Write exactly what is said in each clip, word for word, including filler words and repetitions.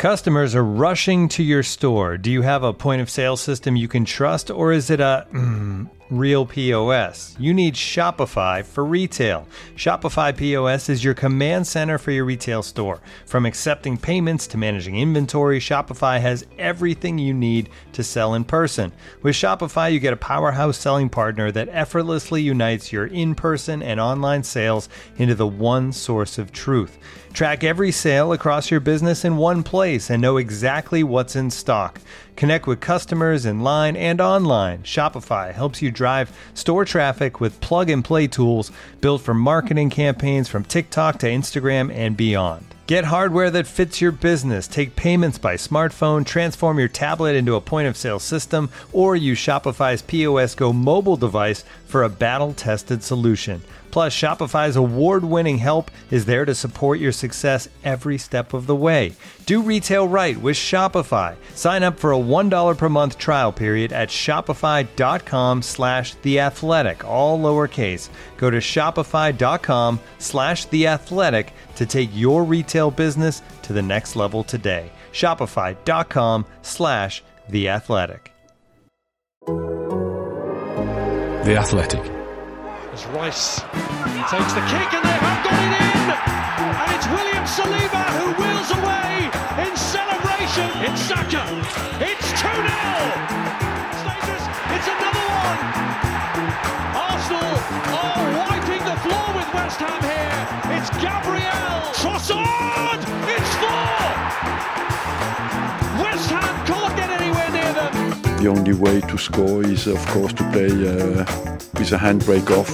Customers are rushing to your store. Do you have a point of sale system you can trust, or is it a mm, real P O S? You need Shopify for retail. Shopify P O S is your command center for your retail store. From accepting payments to managing inventory, Shopify has everything you need to sell in person. With Shopify, you get a powerhouse selling partner that effortlessly unites your in-person and online sales into the one source of truth. Track every sale across your business in one place and know exactly what's in stock. Connect with customers in line and online. Shopify helps you drive store traffic with plug-and-play tools built for marketing campaigns from TikTok to Instagram and beyond. Get hardware that fits your business. Take payments by smartphone, transform your tablet into a point-of-sale system, or use Shopify's P O S Go mobile device for a battle-tested solution. Plus, Shopify's award-winning help is there to support your success every step of the way. Do retail right with Shopify. Sign up for a one dollar per month trial period at shopify.com slash theathletic, all lowercase. Go to shopify.com slash theathletic to take your retail business to the next level today. Shopify.com slash theathletic. The Athletic. As Rice takes the kick and they have got it in, and it's William Saliba who wheels away in celebration. It's Saka. It's two nil. Status. It's another one. Arsenal are wiping the floor with West Ham here. It's Gabriel Trossard. It's four. West Ham can't get anywhere near them. The only way to score is, of course, to play uh, with a handbrake off.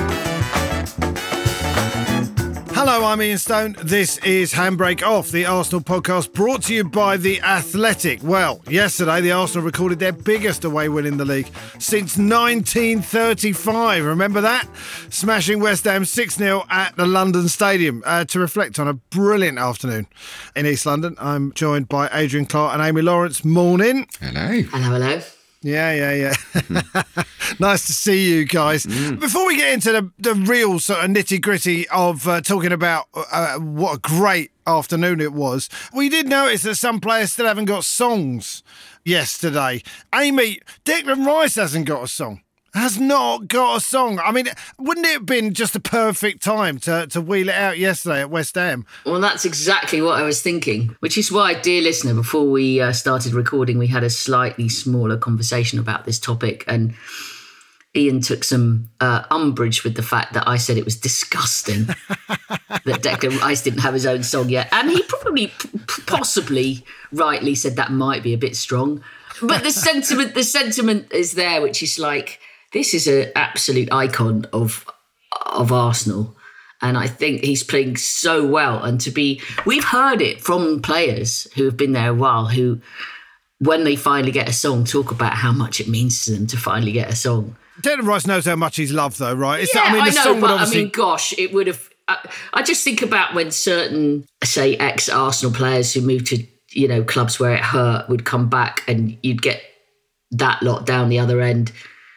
Hello, I'm Ian Stone. This is Handbrake Off, the Arsenal podcast brought to you by The Athletic. Well, yesterday the Arsenal recorded their biggest away win in the league since nineteen thirty-five. Remember that? Smashing West Ham six nil at the London Stadium. Uh, to reflect on a brilliant afternoon in East London, I'm joined by Adrian Clark and Amy Lawrence. Morning. Hello. Hello, hello. Yeah, yeah, yeah. Nice to see you guys. Mm. Before we get into the, the real sort of nitty-gritty of uh, talking about uh, what a great afternoon it was, we did notice that some players still haven't got songs yesterday. Amy, Declan Rice hasn't got a song. Has not got a song. I mean, wouldn't it have been just a perfect time to, to wheel it out yesterday at West Ham? Well, that's exactly what I was thinking, which is why, dear listener, before we uh, started recording, we had a slightly smaller conversation about this topic, and Ian took some uh, umbrage with the fact that I said it was disgusting that Declan Rice didn't have his own song yet. And he probably, p- possibly, rightly said that might be a bit strong. But the sentiment, the sentiment is there, which is like, this is an absolute icon of of Arsenal. And I think he's playing so well. And to be, we've heard it from players who have been there a while, who, when they finally get a song, talk about how much it means to them to finally get a song. Declan Rice knows how much he's loved, though, right? It's yeah, that, I mean, the I know, song would but obviously... I mean, gosh, it would have... I, I just think about when certain, say, ex-Arsenal players who moved to, you know, clubs where it hurt would come back, and you'd get that lot down the other end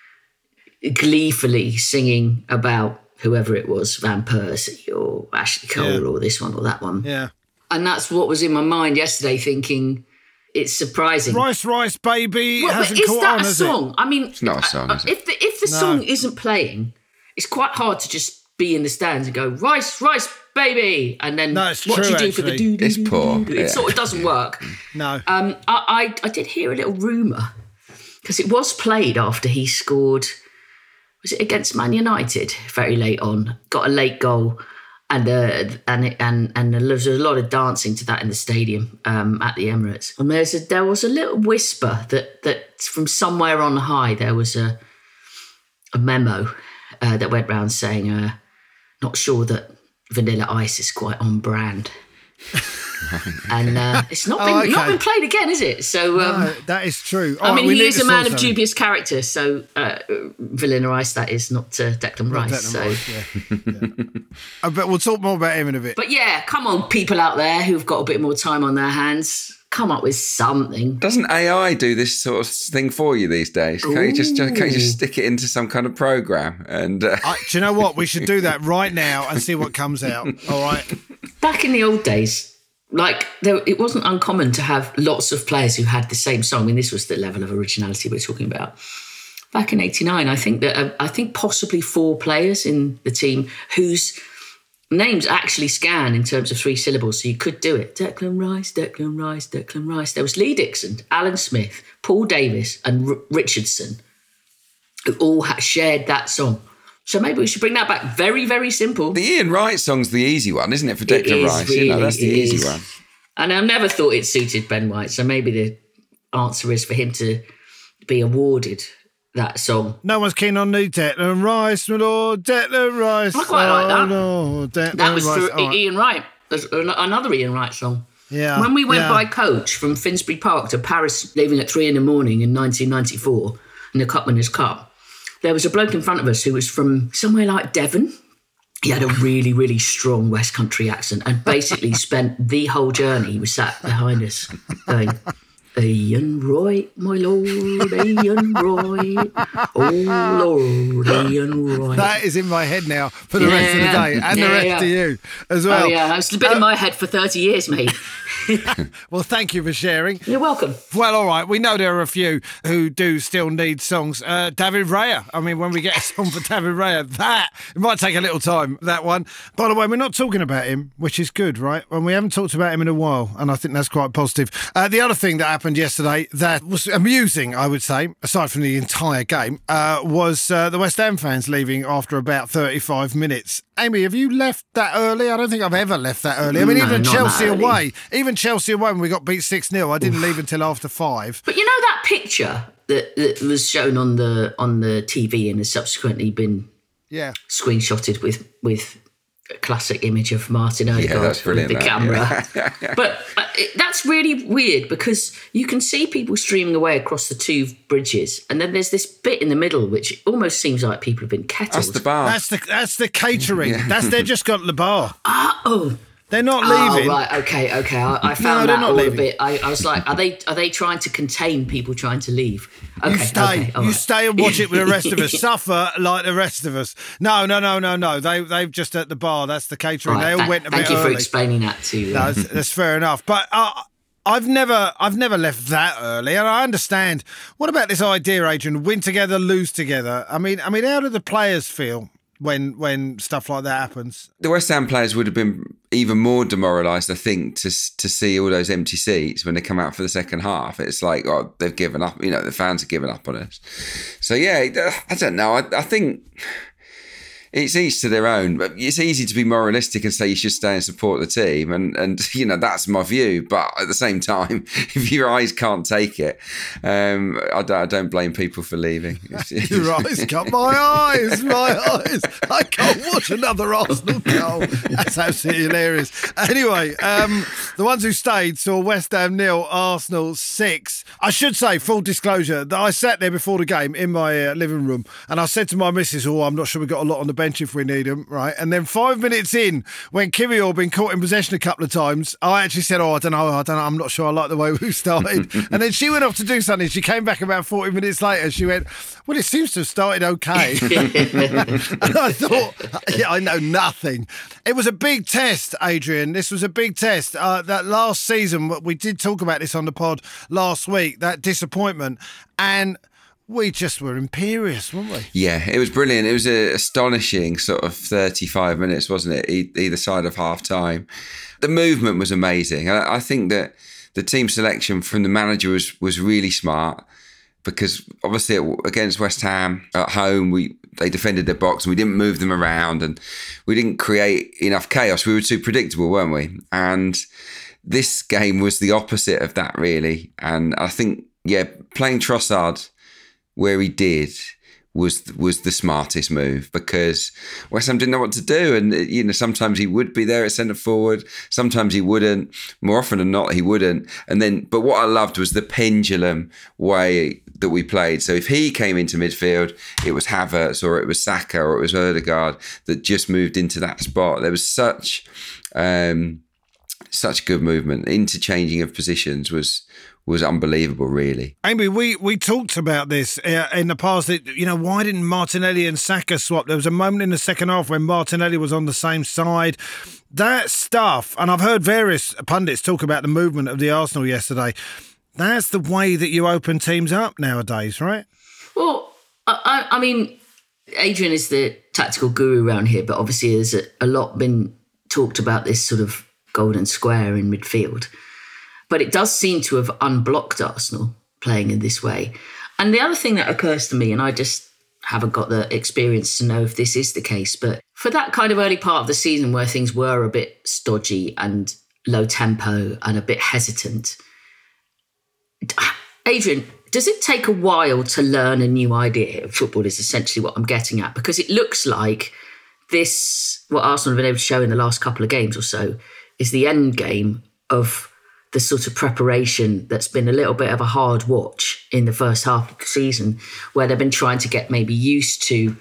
gleefully singing about whoever it was, Van Persie or Ashley Cole yeah. or this one or that one. Yeah. And that's what was in my mind yesterday, thinking it's surprising. Rice, Rice, Baby well, hasn't is caught that on, a has song? it? I mean, it's not a song, is it? If the, if the no. song isn't playing, it's quite hard to just be in the stands and go, Rice, Rice, Baby, and then no, it's what true, do you do actually. for the do do It's do, poor. do, do. It Yeah. sort of doesn't work. No. Um, I, I I did hear a little rumour, because it was played after he scored, was it against Man United very late on, got a late goal, and uh, and it, and and there was a lot of dancing to that in the stadium um, at the Emirates. And there's a, there was a little whisper that that from somewhere on high there was a a memo uh, that went round saying, uh, not sure that Vanilla Ice is quite on brand. And uh, it's not been oh, okay. not been played again, is it? So um, no, that is true. I All mean, right, he is a man of something. dubious character. So uh, Vanilla Ice, that is not uh, Declan Not Rice. Declan so. Rice, yeah. yeah. I bet we'll talk more about him in a bit. But yeah, come on, people out there who've got a bit more time on their hands, come up with something. Doesn't A I do this sort of thing for you these days? Can't you just can't you just stick it into some kind of program? And uh... I, do you know what? We should do that right now and see what comes out. All right. Back in the old days, like, there, it wasn't uncommon to have lots of players who had the same song. I mean, this was the level of originality we're talking about. Back in eighty-nine, I think that uh, I think possibly four players in the team whose names actually scan in terms of three syllables, so you could do it. Declan Rice, Declan Rice, Declan Rice. There was Lee Dixon, Alan Smith, Paul Davis, and R- Richardson, who all ha- shared that song. So maybe we should bring that back. Very, very simple. The Ian Wright song's the easy one, isn't it, for Declan It is, Rice? really, you know, that's the it easy is. one. And I never thought it suited Ben White, so maybe the answer is for him to be awarded that song. No one's keen on new Declan Rice, my lord, Declan Rice. I quite like that. Oh, no, Declan That was Rice. for All right. Ian Wright. There's another Ian Wright song. Yeah, When we went yeah. by coach from Finsbury Park to Paris, leaving at three in the morning in nineteen ninety-four in the Cup Winners' Cup, there was a bloke in front of us who was from somewhere like Devon. He had a really, really strong West Country accent and basically spent the whole journey, he was sat behind us going, Ian Wright, my lord, Ian Wright, oh Lord, Ian Wright. That is in my head now for the Yeah, rest of the day, and yeah, the rest yeah. of you as well. Oh yeah, it's been in my head for thirty years, mate. Well, thank you for sharing. You're welcome. Well, all right, we know there are a few who do still need songs. Uh, David Raya, I mean, when we get a song for David Raya, that, it might take a little time, that one. By the way, we're not talking about him, which is good, right? And we haven't talked about him in a while, and I think that's quite positive. Uh, the other thing that happened yesterday that was amusing, I would say, aside from the entire game, uh, was uh, the West Ham fans leaving after about thirty-five minutes. Amy, have you left that early? I don't think I've ever left that early. I mean, No, even not Chelsea that early. away, even Chelsea away when we got beat six nil, I didn't leave until after five. But you know that picture that, that was shown on the on the T V and has subsequently been Yeah. screenshotted with with a classic image of Martin Odegaard that's with brilliant, the that, camera. yeah. But uh, it, that's really weird because you can see people streaming away across the two bridges, and then there's this bit in the middle which almost seems like people have been kettled. That's the bar. That's the that's the catering. That's they've just got the bar. Ah, oh. They're not Oh, leaving. right, okay, okay. I, I No, found they're that not all leaving. a bit. I, I was like, are they are they trying to contain people trying to leave? Okay, You stay. okay, all you right. stay and watch it with the rest of us. Suffer like the rest of us. No, no, no, no, no. They they've just at the bar. That's the catering. Right, they all tha- went a thank bit you for early. explaining that to. No, Uh, that's, that's fair enough. But uh, I've never I've never left that early, and I understand. What about this idea, Adrian? Win together, lose together. I mean, I mean, how do the players feel when when stuff like that happens? The West Ham players would have been even more demoralised, I think, to to see all those empty seats when they come out for the second half. It's like, oh, they've given up. You know, the fans have given up on us. So yeah, I don't know. I, I think it's each to their own, but it's easy to be moralistic and say you should stay and support the team, and and you know that's my view. But at the same time, if your eyes can't take it, um, I, don't, I don't blame people for leaving. Your eyes got my eyes, my eyes. I can't watch another Arsenal goal. That's absolutely hilarious. Anyway, um, the ones who stayed saw West Ham nil, Arsenal six. I should say, full disclosure, that I sat there before the game in my uh, living room and I said to my missus, oh, I'm not sure we've got a lot on the bench if we need them, right? And then five minutes in, when Kiwior had been caught in possession a couple of times, I actually said, oh, I don't know, I don't know, I'm not sure I like the way we started. And then she went off to do something. She came back about forty minutes later. She went, well, it seems to have started okay. And I thought, yeah, I know nothing. It was a big test, Adrian. This was a big test. Uh, that last season, we did talk about this on the pod last week, that disappointment. And we just were imperious, weren't we? Yeah, it was brilliant. It was an astonishing sort of thirty-five minutes, wasn't it? E- either side of half time. The movement was amazing. I, I think that the team selection from the manager was, was really smart because obviously against West Ham at home, we they defended their box and we didn't move them around and we didn't create enough chaos. We were too predictable, weren't we? And this game was the opposite of that, really. And I think, yeah, playing Trossard where he did was was the smartest move because West Ham didn't know what to do, and you know sometimes he would be there at centre forward, sometimes he wouldn't. More often than not, he wouldn't. And then, but what I loved was the pendulum way that we played. So if he came into midfield, it was Havertz or it was Saka or it was Odegaard that just moved into that spot. There was such um, such good movement. Interchanging of positions was was unbelievable, really. Amy, we, we talked about this uh, in the past. That, you know, why didn't Martinelli and Saka swap? There was a moment in the second half when Martinelli was on the same side. That stuff, and I've heard various pundits talk about the movement of the Arsenal yesterday. That's the way that you open teams up nowadays, right? Well, I, I mean, Adrian is the tactical guru around here, but obviously there's a, a lot been talked about this sort of golden square in midfield. But it does seem to have unblocked Arsenal playing in this way. And the other thing that occurs to me, and I just haven't got the experience to know if this is the case, but for that kind of early part of the season where things were a bit stodgy and low tempo and a bit hesitant, Adrian, does it take a while to learn a new idea of football is essentially what I'm getting at? Because it looks like this, what Arsenal have been able to show in the last couple of games or so, is the end game of the sort of preparation that's been a little bit of a hard watch in the first half of the season, where they've been trying to get maybe used to,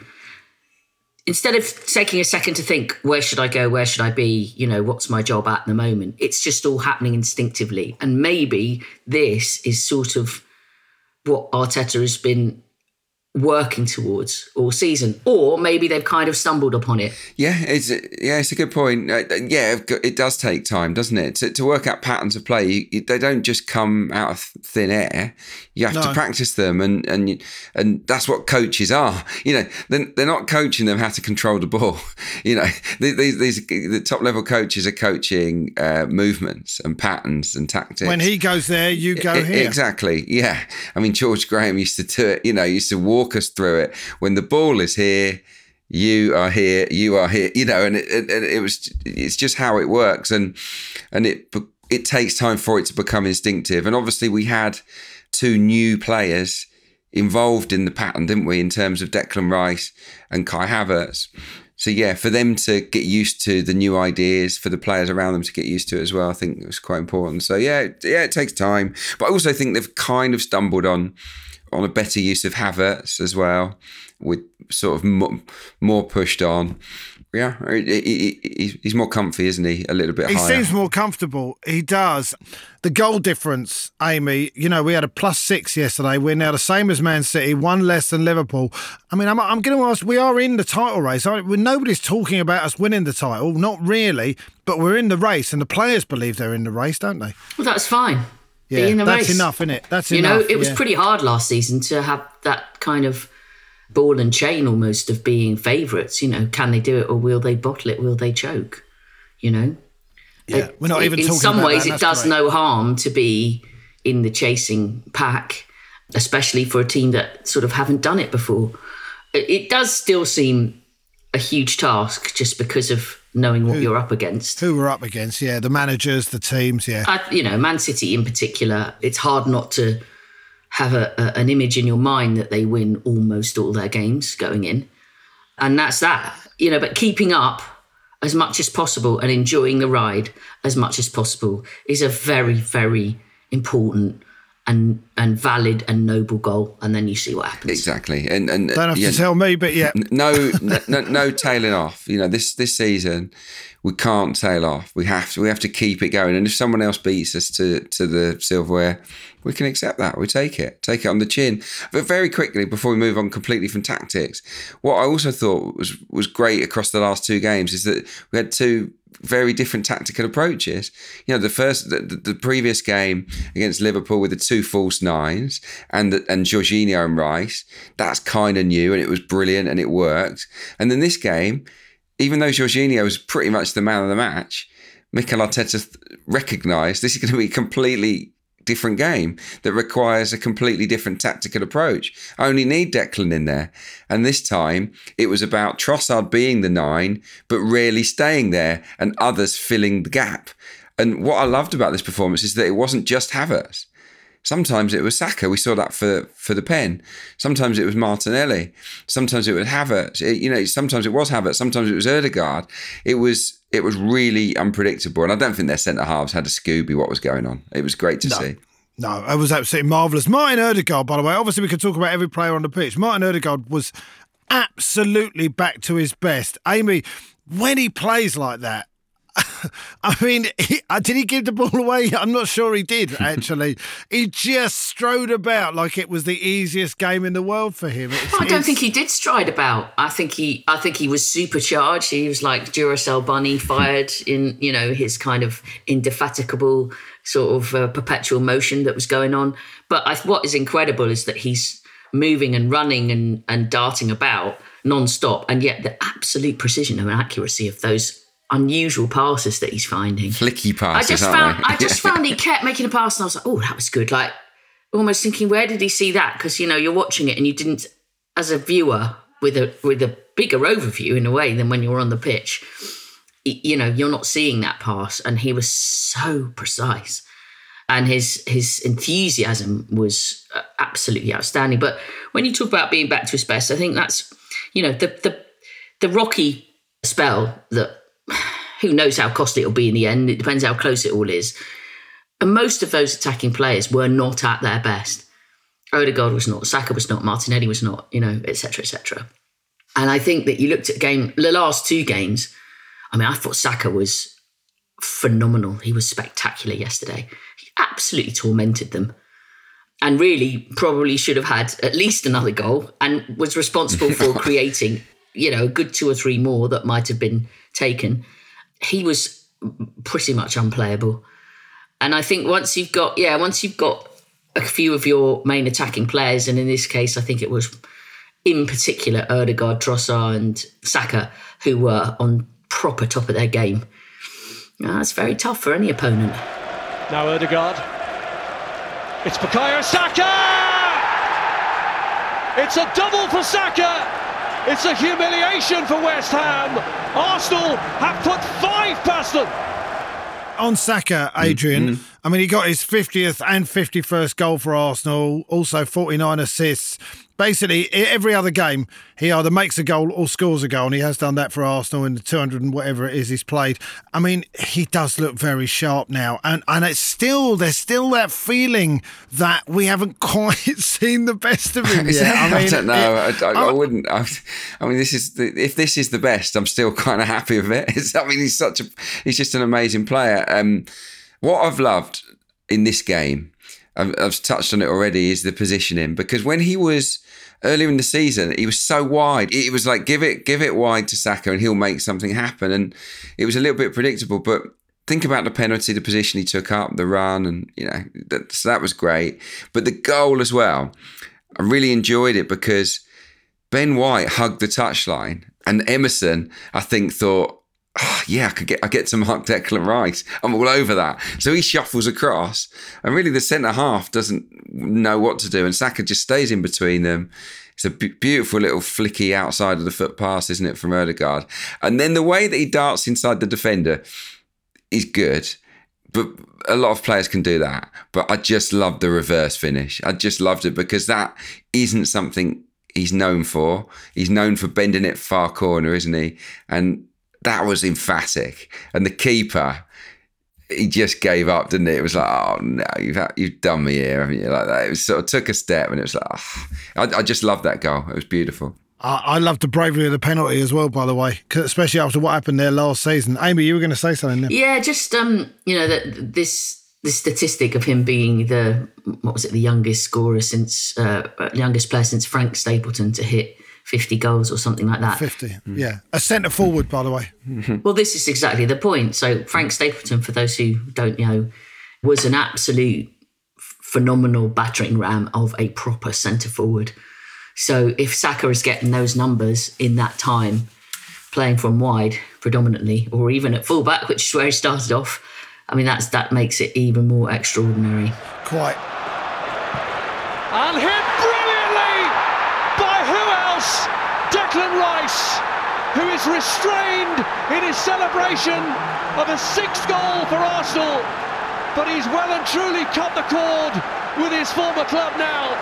instead of taking a second to think, where should I go, where should I be, you know, what's my job at the moment? It's just all happening instinctively. And maybe this is sort of what Arteta has been working towards all season, or maybe they've kind of stumbled upon it. Yeah, it's yeah, it's a good point. Uh, yeah, it does take time, doesn't it, to, to work out patterns of play. You, they don't just come out of thin air. You have no. to practice them, and and and that's what coaches are. You know, they're, they're not coaching them how to control the ball. You know, these these the top level coaches are coaching uh, movements and patterns and tactics. When he goes there, you go it, here. Exactly. Yeah. I mean, George Graham used to do it. You know, used to walk us through it. When the ball is here, you are here, you are here, you know, and it, it, it was, it's just how it works. And, and it, it takes time for it to become instinctive. And obviously we had two new players involved in the pattern, didn't we? In terms of Declan Rice and Kai Havertz. So yeah, for them to get used to the new ideas, for the players around them to get used to it as well, I think it was quite important. So yeah, yeah, it takes time. But I also think they've kind of stumbled on on a better use of Havertz as well, with sort of more, more pushed on. Yeah, he, he, he's more comfy, isn't he? A little bit he higher. He seems more comfortable. He does. The goal difference, Amy, you know, we had a plus six yesterday. We're now the same as Man City, one less than Liverpool. I mean, I'm, I'm going to ask, we are in the title race. I mean, nobody's talking about us winning the title, not really, but we're in the race, and the players believe they're in the race, don't they? Well, that's fine. Yeah, Be in the that's race. enough, isn't it? That's you enough. know, it was yeah. pretty hard last season to have that kind of ball and chain almost of being favourites. You know, can they do it, or will they bottle it? Will they choke? You know, yeah, we're not even in talking some about ways that, it does great. no harm to be in the chasing pack, especially for a team that sort of haven't done it before. It, it does still seem a huge task just because of knowing what who, you're up against. Who we're up against, yeah. The managers, the teams, yeah. I, you know, Man City in particular, it's hard not to have a, a, an image in your mind that they win almost all their games going in. And that's that, you know, but keeping up as much as possible and enjoying the ride as much as possible is a very, very important and and valid and noble goal, and then you see what happens. Exactly. And and don't have yeah, to tell me, but yeah. No, no, no tailing off. You know, this this season we can't tail off. We have to we have to keep it going. And if someone else beats us to to the silverware, we can accept that. We take it, take it on the chin. But very quickly, before we move on completely from tactics, what I also thought was was great across the last two games is that we had two very different tactical approaches. You know, the first, the, the previous game against Liverpool with the two false nines and the, and Jorginho and Rice, that's kind of new and it was brilliant and it worked. And then this game, even though Jorginho was pretty much the man of the match, Mikel Arteta recognised this is going to be a completely different game that requires a completely different tactical approach. I only need Declan in there. And this time it was about Trossard being the nine, but really staying there and others filling the gap. And what I loved about this performance is that it wasn't just Havertz. Sometimes it was Saka. We saw that for, for the pen. Sometimes it was Martinelli. Sometimes it was Havertz. It, you know, sometimes it was Havertz. Sometimes it was Ødegaard. It was it was really unpredictable. And I don't think their centre halves had a Scooby what was going on. It was great to no. see. No, it was absolutely marvellous. Martin Ødegaard, by the way, obviously we could talk about every player on the pitch. Martin Ødegaard was absolutely back to his best. Amy, when he plays like that, I mean, he, did he give the ball away? I'm not sure he did, actually. He just strode about like it was the easiest game in the world for him. It's, I don't it's... think he did stride about. I think he I think he was supercharged. He was like Duracell Bunny, fired in, you know, his kind of indefatigable sort of uh, perpetual motion that was going on. But I, what is incredible is that he's moving and running and, and darting about non-stop, and yet the absolute precision and accuracy of those unusual passes that he's finding. Flicky passes, I just aren't found, they? I just found he kept making a pass, and I was like, oh, that was good. Like, almost thinking, where did he see that? Because, you know, you're watching it and you didn't, as a viewer with a with a bigger overview in a way than when you're on the pitch, you know, you're not seeing that pass. And he was so precise. And his his enthusiasm was absolutely outstanding. But when you talk about being back to his best, I think that's, you know, the the the rocky spell that, who knows how costly it'll be in the end. It depends how close it all is. And most of those attacking players were not at their best. Odegaard was not, Saka was not, Martinelli was not, you know, et cetera, et cetera. And I think that you looked at game, the last two games, I mean, I thought Saka was phenomenal. He was spectacular yesterday. He absolutely tormented them. And really probably should have had at least another goal and was responsible for creating, you know, a good two or three more that might have been taken. He was pretty much unplayable. And I think once you've got, yeah, once you've got a few of your main attacking players, and in this case, I think it was in particular Odegaard, Trossard and Saka, who were on proper top of their game. Now, that's very tough for any opponent. Now Odegaard. It's Bukayo Saka! It's a double for Saka! It's a humiliation for West Ham. Arsenal have put five past them. On Saka, Adrian, mm-hmm. I mean, he got his fiftieth and fifty-first goal for Arsenal, also forty-nine assists. Basically, every other game, he either makes a goal or scores a goal, and he has done that for Arsenal in the two hundred and whatever it is he's played. I mean, he does look very sharp now, and, and it's still, there's still that feeling that we haven't quite seen the best of him yet. I, mean, I don't know. It, I, I, I, I wouldn't. I, I mean, this is the, if this is the best, I'm still kind of happy with it. It's, I mean, he's such a, he's just an amazing player. Um, what I've loved in this game, I've, I've touched on it already, is the positioning, because when he was earlier in the season, he was so wide. It was like, give it give it wide to Saka and he'll make something happen. And it was a little bit predictable, but think about the penalty, the position he took up, the run, and, you know, that, so that was great. But the goal as well, I really enjoyed it because Ben White hugged the touchline, and Emerson, I think, thought, oh, yeah, I could get I get to mark Declan Rice. I'm all over that. So he shuffles across, and really the centre half doesn't know what to do, and Saka just stays in between them. It's a b- beautiful little flicky outside of the foot pass, isn't it, from Odegaard? And then the way that he darts inside the defender is good, but a lot of players can do that. But I just loved the reverse finish. I just loved it because that isn't something he's known for. He's known for bending it far corner, isn't he? And that was emphatic. And the keeper, he just gave up, didn't he? It was like, oh no, you've had, you've done me here, haven't you? Like that. It was sort of took a step, and it was like, oh. I, I just loved that goal. It was beautiful. I, I loved the bravery of the penalty as well, by the way, especially after what happened there last season. Amy, you were going to say something there. Yeah, just um, you know, that this this statistic of him being the what was it, the youngest scorer since uh, youngest player since Frank Stapleton to hit fifty goals or something like that. fifty, mm. yeah. A centre forward, by the way. Well, this is exactly the point. So Frank Stapleton, for those who don't know, was an absolute phenomenal battering ram of a proper centre forward. So if Saka is getting those numbers in that time, playing from wide predominantly, or even at fullback, which is where he started off, I mean, that's that makes it even more extraordinary. Quite. And hit brilliantly by who else? Declan Rice, who is restrained in his celebration of a sixth goal for Arsenal, but he's well and truly cut the cord with his former club now.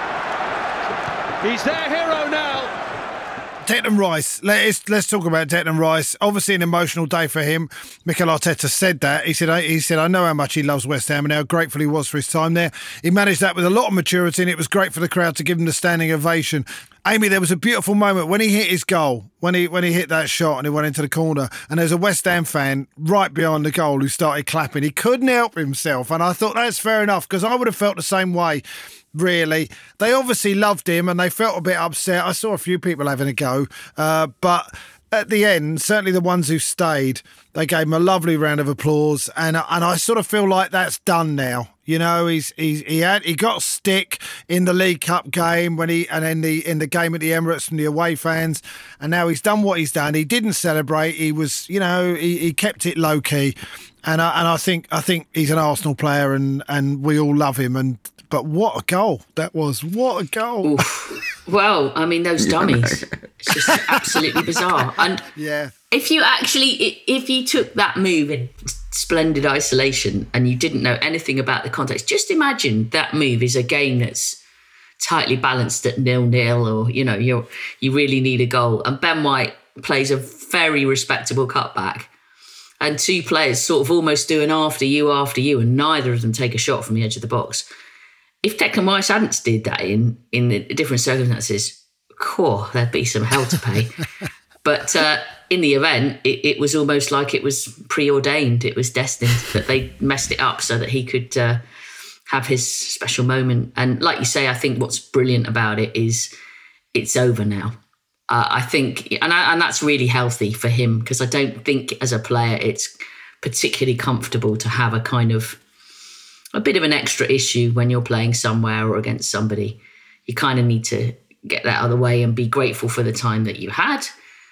He's their hero now. Declan Rice. Let's let's talk about Declan Rice. Obviously, an emotional day for him. Mikel Arteta said that. He said, I, he said, I know how much he loves West Ham and how grateful he was for his time there. He managed that with a lot of maturity, and it was great for the crowd to give him the standing ovation. Amy, there was a beautiful moment when he hit his goal, when he when he hit that shot and he went into the corner, and there's a West Ham fan right behind the goal who started clapping. He couldn't help himself, and I thought that's fair enough, because I would have felt the same way, really. They obviously loved him and they felt a bit upset. I saw a few people having a go, uh, but at the end, certainly the ones who stayed, they gave him a lovely round of applause, and and I sort of feel like that's done now. You know, he's he's he had he got stick in the League Cup game when he and then the in the game at the Emirates from the away fans, and now he's done what he's done. He didn't celebrate. He was, you know, he, he kept it low key, and I and I think I think he's an Arsenal player, and and we all love him. And but what a goal that was! What a goal! Oof. Well, I mean, those dummies. It's just absolutely bizarre. And yeah. If you actually, if you took that move in splendid isolation and you didn't know anything about the context, just imagine that move is a game that's tightly balanced at nil-nil, or, you know, you you really need a goal. And Ben White plays a very respectable cutback, and two players sort of almost do an after you, after you, and neither of them take a shot from the edge of the box. If Declan Rice hadn't did that in, in the different circumstances, cool, there'd be some hell to pay. But uh, in the event, it, it was almost like it was preordained. It was destined that they messed it up so that he could uh, have his special moment. And like you say, I think what's brilliant about it is it's over now. Uh, I think, and, I, and that's really healthy for him, because I don't think as a player it's particularly comfortable to have a kind of a bit of an extra issue when you're playing somewhere or against somebody. You kind of need to get that out of the way and be grateful for the time that you had.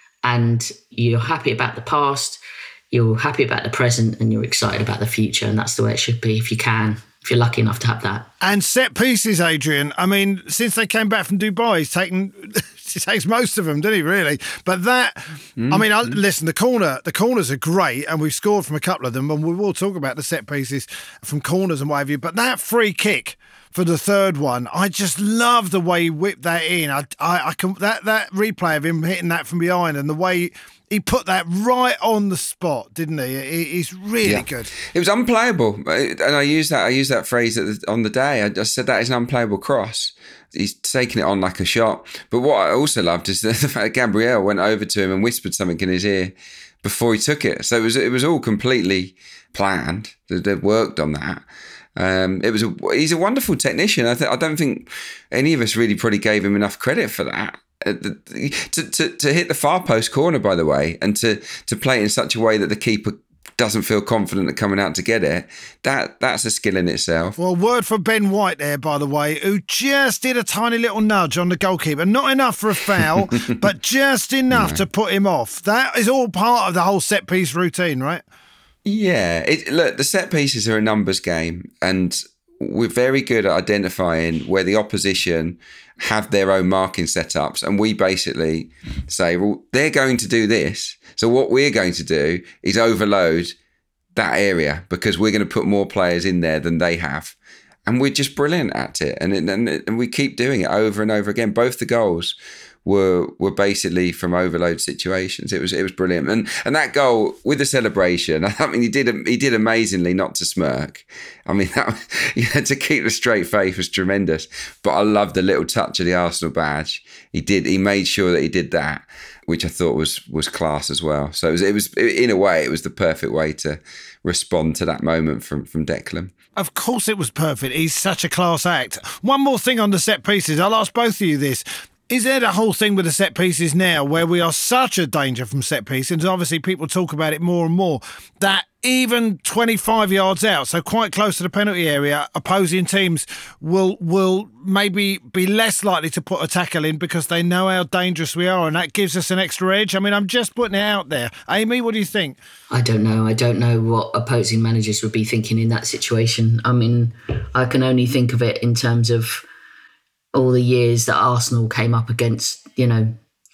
And you're happy about the past, you're happy about the present, and you're excited about the future. And that's the way it should be, if you can, if you're lucky enough to have that. And set pieces, Adrian. I mean, since they came back from Dubai, he's taken, he takes most of them, didn't he, really? But that, mm-hmm. I mean, I, listen, the corner, the corners are great, and we've scored from a couple of them, and we will talk about the set pieces from corners and what have you. But that free kick for the third one, I just love the way he whipped that in. I, I, I can that that replay of him hitting that from behind, and the way he put that right on the spot, didn't he? he he's really yeah. good. It was unplayable, and I use that I use that phrase on the day. I just said that is an unplayable cross. He's taking it on like a shot. But what I also loved is the, the fact that Gabriel went over to him and whispered something in his ear before he took it. So it was it was all completely planned. They worked on that. Um, it was a, he's a wonderful technician. I, th- I don't think any of us really probably gave him enough credit for that. Uh, the, to, to to hit the far post corner, by the way, and to to play it in such a way that the keeper doesn't feel confident at coming out to get it, that that's a skill in itself. Well, word for Ben White there, by the way, who just did a tiny little nudge on the goalkeeper. Not enough for a foul, but just enough no. to put him off. That is all part of the whole set-piece routine, right? Yeah. It, look, the set pieces are a numbers game, and we're very good at identifying where the opposition have their own marking setups, and we basically say, well, they're going to do this. So what we're going to do is overload that area, because we're going to put more players in there than they have. And we're just brilliant at it. And, it, and, it, and we keep doing it over and over again. Both the goals were were basically from overload situations. It was it was brilliant. And and that goal with the celebration, I mean, he did he did amazingly not to smirk. I mean, that, you know, to keep the straight face was tremendous. But I loved the little touch of the Arsenal badge. He did. He made sure that he did that, which I thought was was class as well. So it was, it was in a way, it was the perfect way to respond to that moment from, from Declan. Of course it was perfect. He's such a class act. One more thing on the set pieces. I'll ask both of you this. Is there the whole thing with the set pieces now where we are such a danger from set pieces, and obviously people talk about it more and more, that even twenty-five yards out, so quite close to the penalty area, opposing teams will will maybe be less likely to put a tackle in because they know how dangerous we are, and that gives us an extra edge? I mean, I'm just putting it out there. Amy, what do you think? I don't know. I don't know what opposing managers would be thinking in that situation. I mean, I can only think of it in terms of all the years that Arsenal came up against, you know,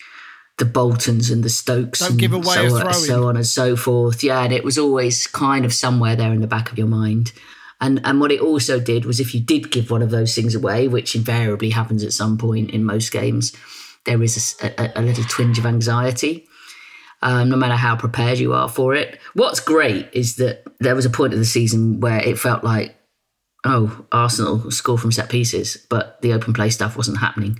the Boltons and the Stokes. Don't and give away so, a throw-in. so on and so forth. Yeah, and it was always kind of somewhere there in the back of your mind. And and what it also did was, if you did give one of those things away, which invariably happens at some point in most games, there is a, a, a little twinge of anxiety, um, no matter how prepared you are for it. What's great is that there was a point of the season where it felt like, oh, Arsenal score from set pieces, but the open play stuff wasn't happening.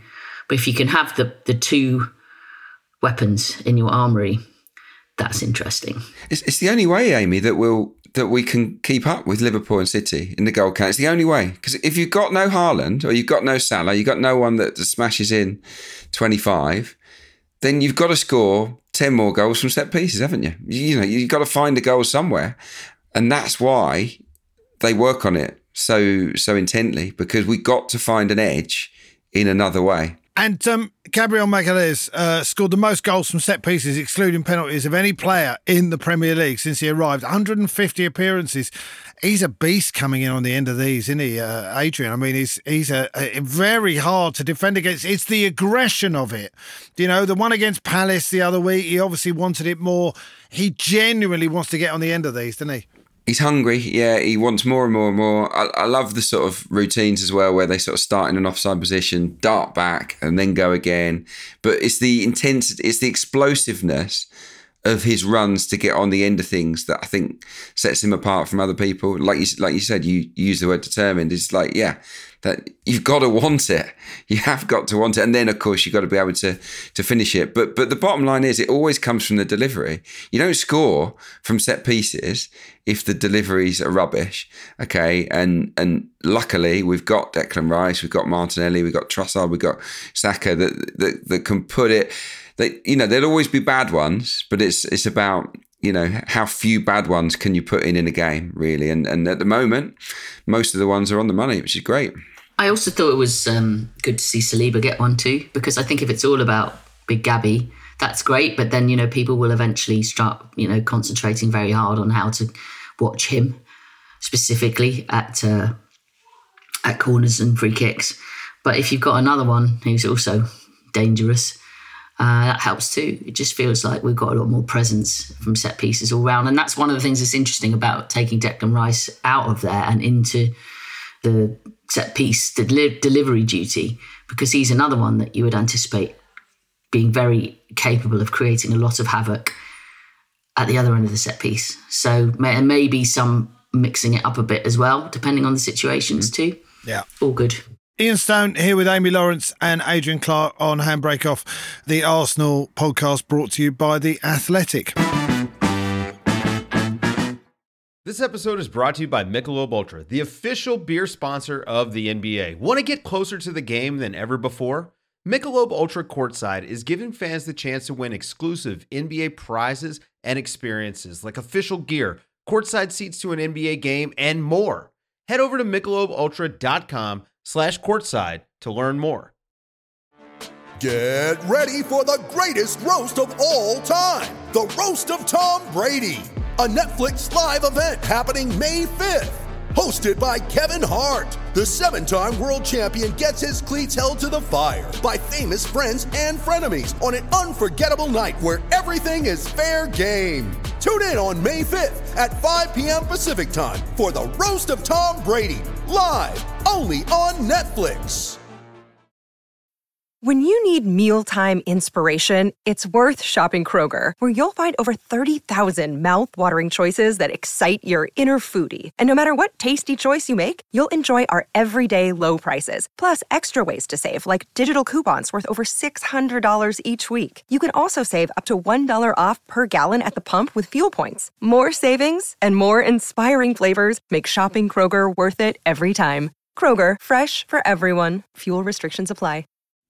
But if you can have the the two weapons in your armoury, that's interesting. It's, it's the only way, Amy, that we'll that we can keep up with Liverpool and City in the goal count. It's the only way. Because if you've got no Haaland or you've got no Salah, you've got no one that smashes in twenty-five, then you've got to score ten more goals from set pieces, haven't you? You know, you've got to find a goal somewhere. And that's why they work on it so so intently, because we got to find an edge in another way. And um, Gabriel Magalhaes uh, scored the most goals from set pieces, excluding penalties, of any player in the Premier League since he arrived. one hundred fifty appearances. He's a beast coming in on the end of these, isn't he, uh, Adrian? I mean, he's he's a, a very hard to defend against. It's the aggression of it. You know, the one against Palace the other week, he obviously wanted it more. He genuinely wants to get on the end of these, doesn't he? He's hungry, yeah, he wants more and more and more. I, I love the sort of routines as well, where they sort of start in an offside position, dart back and then go again. But it's the intensity, it's the explosiveness of his runs to get on the end of things that I think sets him apart from other people. Like you, like you said, you, you use the word determined. It's like, yeah, that you've got to want it. You have got to want it. And then, of course, you've got to be able to to finish it. But but the bottom line is it always comes from the delivery. You don't score from set pieces if the deliveries are rubbish, okay? And and luckily, we've got Declan Rice, we've got Martinelli, we've got Trossard, we've got Saka that, that, that can put it... They, you know, there'll always be bad ones, but it's it's about, you know, how few bad ones can you put in in a game, really. And and at the moment, most of the ones are on the money, which is great. I also thought it was um, good to see Saliba get one too, because I think if it's all about Big Gabby, that's great. But then, you know, people will eventually start, you know, concentrating very hard on how to watch him specifically at uh, at corners and free kicks. But if you've got another one who's also dangerous, Uh, that helps too. It just feels like we've got a lot more presence from set pieces all round. And that's one of the things that's interesting about taking Declan Rice out of there and into the set piece deli- delivery duty, because he's another one that you would anticipate being very capable of creating a lot of havoc at the other end of the set piece. So may- and maybe some mixing it up a bit as well, depending on the situations mm-hmm. too. Yeah. All good. Ian Stone here with Amy Lawrence and Adrian Clark on Handbrake Off, the Arsenal podcast brought to you by The Athletic. This episode is brought to you by Michelob Ultra, the official beer sponsor of the N B A. Want to get closer to the game than ever before? Michelob Ultra Courtside is giving fans the chance to win exclusive N B A prizes and experiences like official gear, courtside seats to an N B A game, and more. Head over to michelob ultra dot com slash courtside to learn more. Get ready for the greatest roast of all time, the Roast of Tom Brady, a Netflix live event happening May fifth. Hosted by Kevin Hart, the seven-time world champion gets his cleats held to the fire by famous friends and frenemies on an unforgettable night where everything is fair game. Tune in on May fifth at five p.m. Pacific time for the Roast of Tom Brady, live only on Netflix. When you need mealtime inspiration, it's worth shopping Kroger, where you'll find over thirty thousand mouth-watering choices that excite your inner foodie. And no matter what tasty choice you make, you'll enjoy our everyday low prices, plus extra ways to save, like digital coupons worth over six hundred dollars each week. You can also save up to one dollar off per gallon at the pump with fuel points. More savings and more inspiring flavors make shopping Kroger worth it every time. Kroger, fresh for everyone. Fuel restrictions apply.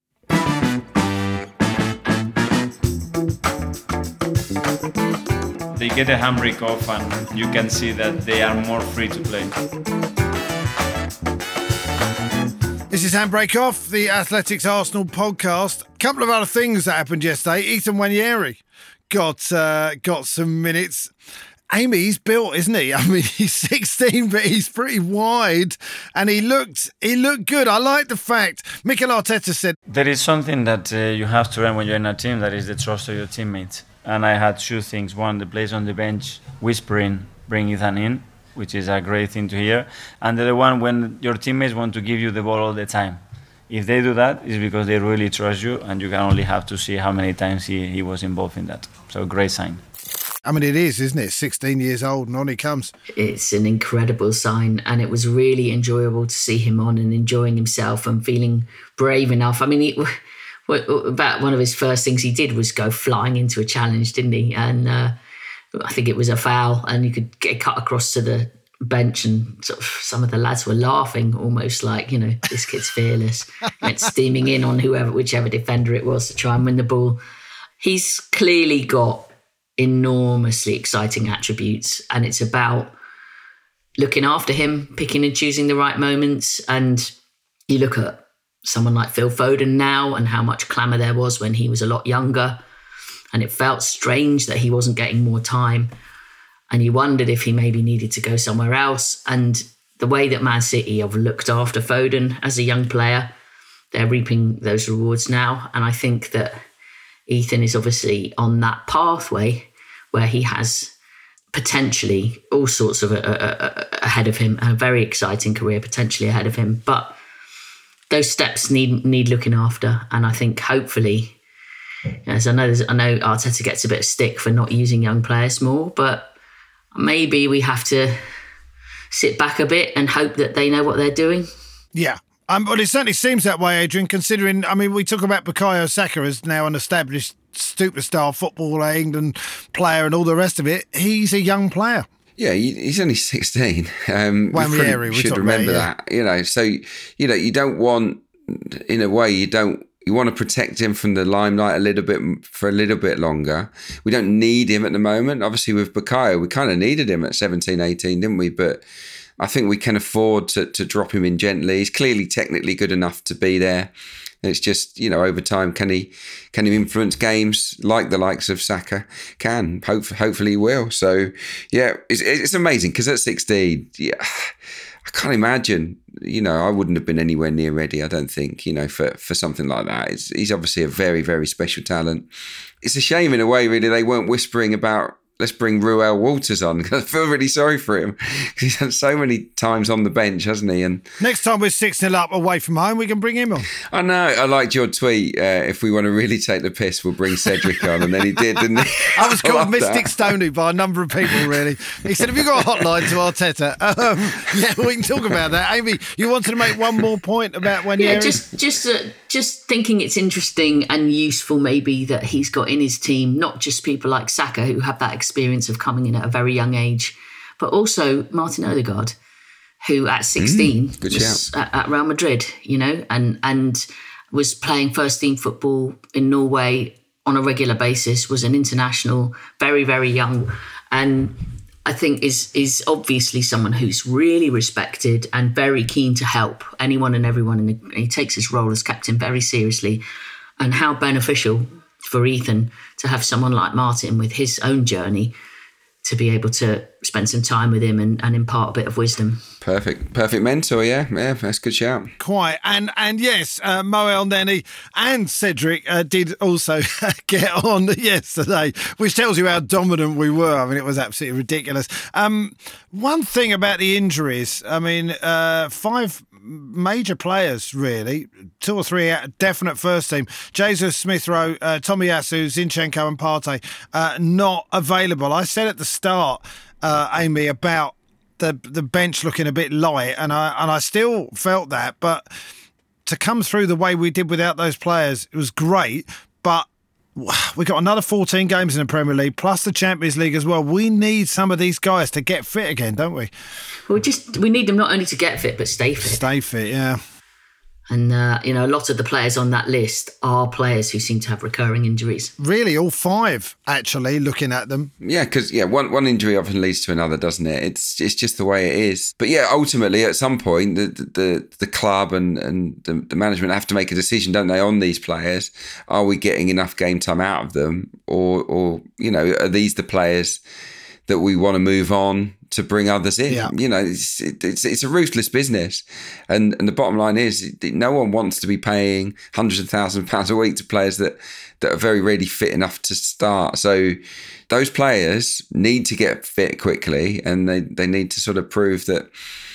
They get a handbrake off and you can see that they are more free to play. This is Handbrake Off, the Athletics Arsenal podcast. A couple of other things that happened yesterday. Ethan Nwaneri got uh, got some minutes. Amy, he's built, isn't he? I mean, he's sixteen, but he's pretty wide, and he looked he looked good. I like the fact Mikel Arteta said there is something that uh, you have to learn when you're in a team, that is the trust of your teammates. And I had two things. One, the players on the bench whispering, bring Ethan in, which is a great thing to hear. And the other one, when your teammates want to give you the ball all the time. If they do that, it's because they really trust you, and you can only have to see how many times he, he was involved in that. So great sign. I mean, it is, isn't it? sixteen years old and on he comes. It's an incredible sign, and it was really enjoyable to see him on and enjoying himself and feeling brave enough. I mean, he, about one of his first things he did was go flying into a challenge, didn't he? And uh, I think it was a foul, and you could get cut across to the bench, and sort of some of the lads were laughing, almost like, you know, this kid's fearless. Went steaming in on whoever, whichever defender it was, to try and win the ball. He's clearly got enormously exciting attributes, and it's about looking after him, picking and choosing the right moments. And you look at someone like Phil Foden now and how much clamour there was when he was a lot younger, and it felt strange that he wasn't getting more time. And you wondered if he maybe needed to go somewhere else. And the way that Man City have looked after Foden as a young player, they're reaping those rewards now. And I think that Ethan is obviously on that pathway where he has potentially all sorts of a, a, a, ahead of him, a very exciting career potentially ahead of him. But those steps need need looking after. And I think hopefully, as I know, I know Arteta gets a bit of stick for not using young players more, but maybe we have to sit back a bit and hope that they know what they're doing. Yeah. Um, but it certainly seems that way, Adrian, considering, I mean, we talk about Bukayo Saka as now an established superstar footballer, England player and all the rest of it. He's a young player. Yeah, he's only sixteen. Um, Well, we Ranieri, should remember about, yeah. that. You know, so, you know, you don't want, in a way, you don't, you want to protect him from the limelight a little bit for a little bit longer. We don't need him at the moment. Obviously, with Bukayo, we kind of needed him at seventeen, eighteen, didn't we? But I think we can afford to, to drop him in gently. He's clearly technically good enough to be there. It's just, you know, over time, can he can he influence games like the likes of Saka can? Hope, hopefully he will. So, yeah, it's, it's amazing because at sixteen, yeah, I can't imagine, you know, I wouldn't have been anywhere near ready, I don't think, you know, for, for something like that. It's, he's obviously a very, very special talent. It's a shame in a way, really, they weren't whispering about, let's bring Ruel Walters on. I feel really sorry for him because he's had so many times on the bench, hasn't he? And next time we're six nil up away from home, we can bring him on. I know. I liked your tweet. Uh, if we want to really take the piss, we'll bring Cedric on. And then he did, didn't he? I was called I Mystic Stoney by a number of people, really. He said, have you got a hotline to Arteta? Um, yeah, we can talk about that. Amy, you wanted to make one more point about when yeah, you're... just just uh, just thinking it's interesting and useful maybe that he's got in his team not just people like Saka who have that experience of coming in at a very young age, but also Martin Odegaard, who at sixteen mm, was at, at Real Madrid, you know, and and was playing first team football in Norway on a regular basis, was an international, very, very young, and I think is is obviously someone who's really respected and very keen to help anyone and everyone. And he takes his role as captain very seriously. And how beneficial for Ethan to have someone like Martin with his own journey to be able to spend some time with him and, and impart a bit of wisdom. Perfect. Perfect mentor, yeah. Yeah, that's a good shout. Quite. And and yes, uh, Mo Elneny and Cedric uh, did also get on yesterday, which tells you how dominant we were. I mean, it was absolutely ridiculous. Um, one thing about the injuries, I mean, uh, five major players, really, two or three definite first team. Jesus, Smith Rowe, uh, Tomiyasu, Zinchenko and Partey, uh, not available. I said at the start, uh, Amy, about the the bench looking a bit light, and I and I still felt that, but to come through the way we did without those players, it was great, but we got another fourteen games in the Premier League, plus the Champions League as well. We need some of these guys to get fit again, don't we? Well, we just we need them not only to get fit, but stay fit. Stay fit, yeah. And, uh, you know, a lot of the players on that list are players who seem to have recurring injuries. Really, all five, actually, looking at them. Yeah, because, yeah, one, one injury often leads to another, doesn't it? It's it's just the way it is. But, yeah, ultimately, at some point, the the, the club and, and the, the management have to make a decision, don't they, on these players? Are we getting enough game time out of them? Or, or you know, are these the players that we want to move on to bring others in? Yeah. You know, it's, it's it's a ruthless business. And and the bottom line is no one wants to be paying hundreds of thousands of pounds a week to players that, that are very rarely fit enough to start. So those players need to get fit quickly, and they, they need to sort of prove that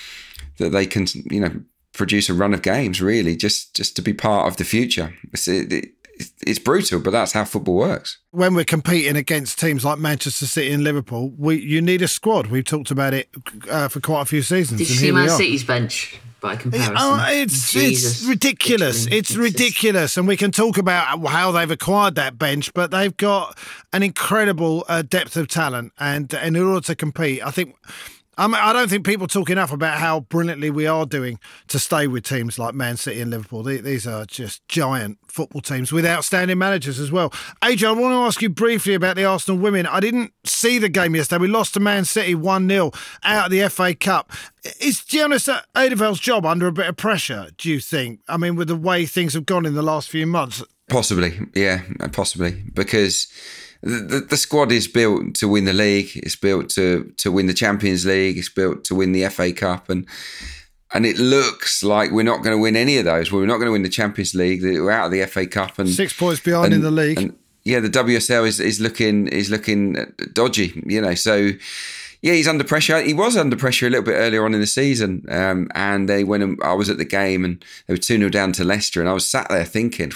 that they can, you know, produce a run of games, really, just, just to be part of the future. It's, it, it's brutal, but that's how football works. When we're competing against teams like Manchester City and Liverpool, we you need a squad. We've talked about it uh, for quite a few seasons. Did you and see here we Man are. City's bench by comparison? Oh, it's Jesus. it's ridiculous. It's, it's ridiculous, and we can talk about how they've acquired that bench, but they've got an incredible uh, depth of talent, and, and in order to compete, I think. I mean, I don't think people talk enough about how brilliantly we are doing to stay with teams like Man City and Liverpool. These are just giant football teams with outstanding managers as well. Adrian, I want to ask you briefly about the Arsenal women. I didn't see the game yesterday. We lost to Man City one nil out of the F A Cup. Is Jonas Eidevall's job under a bit of pressure, do you think? I mean, with the way things have gone in the last few months? Possibly, yeah, possibly. Because the, the squad is built to win the league. It's built to to win the Champions League. It's built to win the F A Cup, and and it looks like we're not going to win any of those. We're not going to win the Champions League. We're out of the F A Cup, and six points behind and, in the league. And, yeah, the W S L is, is looking is looking dodgy. You know, so. Yeah, he's under pressure. He was under pressure a little bit earlier on in the season, um, and they went. And I was at the game, and they were two nil down to Leicester, and I was sat there thinking,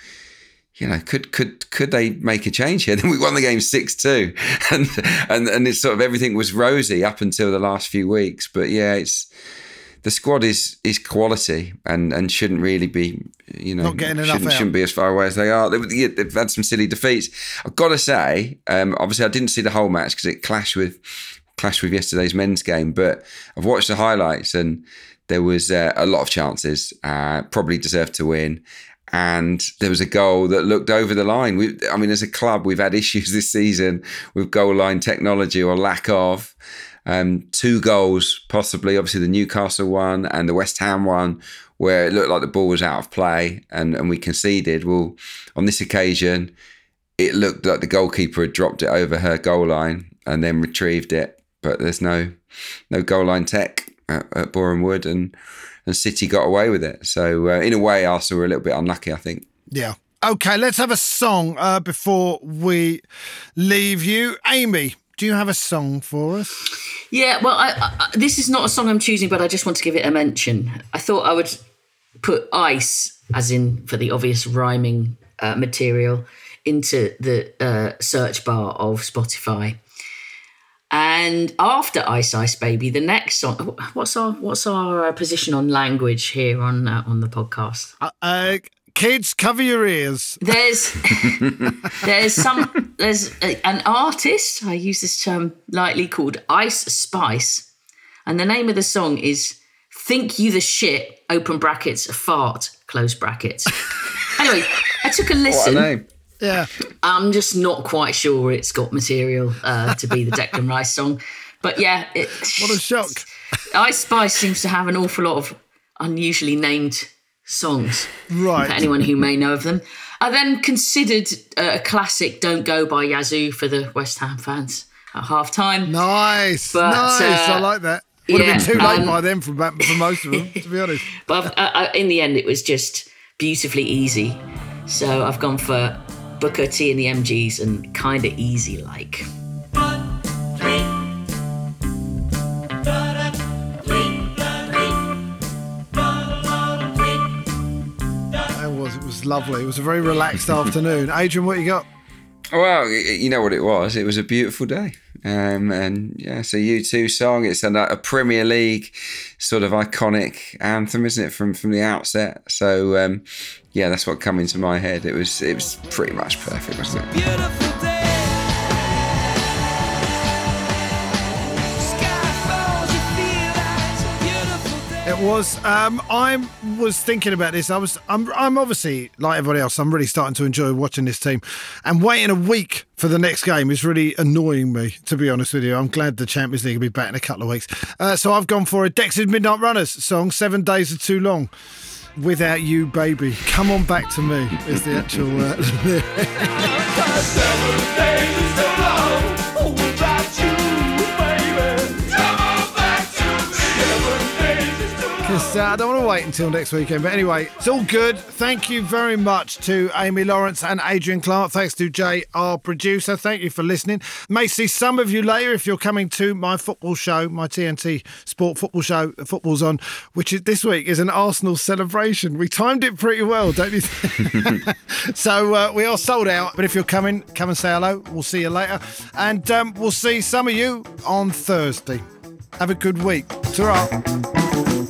you know, could could could they make a change here? Then we won the game six two, and and and it's sort of everything was rosy up until the last few weeks. But yeah, it's the squad is is quality and and shouldn't really be, you know, not getting enough shouldn't, out. shouldn't be as far away as they are. They, they've had some silly defeats. I've got to say, um, obviously I didn't see the whole match because it clashed with. clashed with yesterday's men's game, but I've watched the highlights and there was uh, a lot of chances, uh, probably deserved to win. And there was a goal that looked over the line. We, I mean, as a club, we've had issues this season with goal line technology or lack of. Um, two goals, possibly, obviously the Newcastle one and the West Ham one, where it looked like the ball was out of play and, and we conceded. Well, on this occasion, it looked like the goalkeeper had dropped it over her goal line and then retrieved it. But there's no no goal line tech at, at Boreham Wood, and, and City got away with it. So uh, in a way, Arsenal were a little bit unlucky, I think. Yeah. Okay, let's have a song uh, before we leave you. Amy, do you have a song for us? Yeah, well, I, I, this is not a song I'm choosing, but I just want to give it a mention. I thought I would put Ice, as in for the obvious rhyming uh, material, into the uh, search bar of Spotify. And after Ice Ice Baby, the next song. What's our what's our position on language here on uh, on the podcast? Uh, uh, kids, cover your ears. There's there's some there's a, an artist. I use this term lightly, called Ice Spice, and the name of the song is "Think You the Shit." Open brackets, fart, close brackets. Anyway, I took a listen. What a name. Yeah, I'm just not quite sure it's got material uh, to be the Declan Rice song, but yeah, it, what a shock! Ice Spice seems to have an awful lot of unusually named songs. Right. For anyone who may know of them, I then considered uh, a classic "Don't Go" by Yazoo for the West Ham fans at half time. Nice, but, nice. Uh, I like that. Would yeah, have been too late um, by then for for most of them, to be honest. But uh, uh, in the end, it was just beautifully easy. So I've gone for Booker T and the M Gs and Kinda Easy Like. One, three. That was, it was lovely. It was a very relaxed afternoon. Adrian, what you got? Well, you know what it was. It was a beautiful day. Um, and yeah, it's a U two song. It's a, a Premier League sort of iconic anthem, isn't it, from from the outset? So um, yeah, that's what came into my head. It was it was pretty much perfect, wasn't it? Beautiful day. It was. Um, I was thinking about this. I was. I'm. I'm obviously like everybody else. I'm really starting to enjoy watching this team, and waiting a week for the next game is really annoying me. To be honest with you, I'm glad the Champions League will be back in a couple of weeks. Uh, so I've gone for a Dexys Midnight Runners song. Seven Days Are Too Long. Without You, Baby. Come on back to me. Is the actual. Uh, Seven days is too long. Without you, baby. Come on back to me. Seven days is too long. It's uh, I don't want to wait until next weekend, but anyway, it's all good. Thank you very much to Amy Lawrence and Adrian Clark. Thanks to Jay, our producer. Thank you for listening. May see some of you later if you're coming to my football show, my T N T Sport football show. Football's on, which is, this week is an Arsenal celebration. We timed it pretty well, don't you think? So uh, we are sold out, but if you're coming, come and say hello. We'll see you later, and um, we'll see some of you on Thursday. Have a good week. Ta-ra.